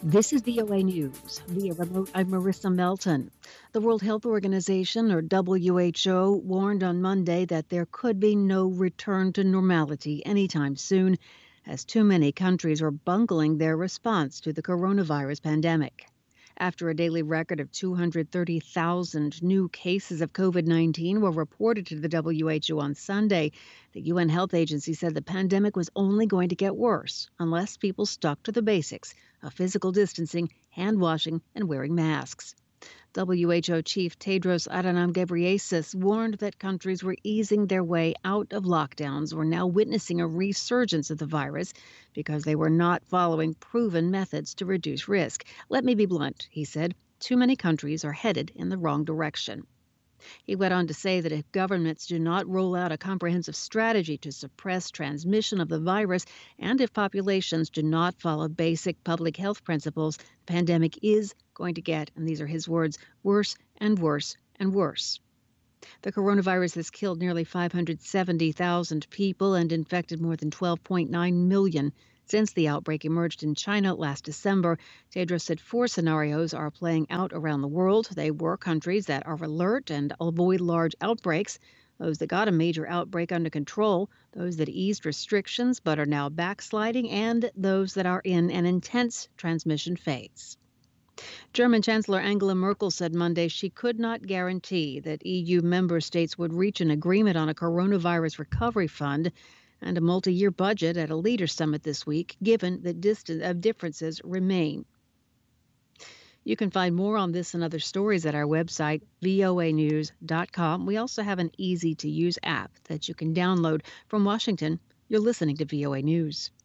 This is VOA News. Via remote, I'm Marissa Melton. The World Health Organization, or WHO, warned on Monday that there could be no return to normality anytime soon, as too many countries are bungling their response to the coronavirus pandemic. After a daily record of 230,000 new cases of COVID 19 were reported to the WHO on Sunday, the UN Health Agency said the pandemic was only going to get worse unless people stuck to the basics of physical distancing, hand washing, and wearing masks. WHO Chief Tedros Adhanom Ghebreyesus warned that countries were easing their way out of lockdowns were now witnessing a resurgence of the virus because they were not following proven methods to reduce risk. Let me be blunt, he said. Too many countries are headed in the wrong direction. He went on to say that if governments do not roll out a comprehensive strategy to suppress transmission of the virus, and if populations do not follow basic public health principles, the pandemic is going to get, and these are his words, worse and worse and worse. The coronavirus has killed nearly 570,000 people and infected more than 12.9 million. Since the outbreak emerged in China last December, Tedros said four scenarios are playing out around the world. They were countries that are alert and avoid large outbreaks, those that got a major outbreak under control, those that eased restrictions but are now backsliding, and those that are in an intense transmission phase. German Chancellor Angela Merkel said Monday she could not guarantee that EU member states would reach an agreement on a coronavirus recovery fund and a multi-year budget at a leaders' summit this week, given that differences remain. You can find more on this and other stories at our website, voanews.com. We also have an easy-to-use app that you can download from Washington. You're listening to VOA News.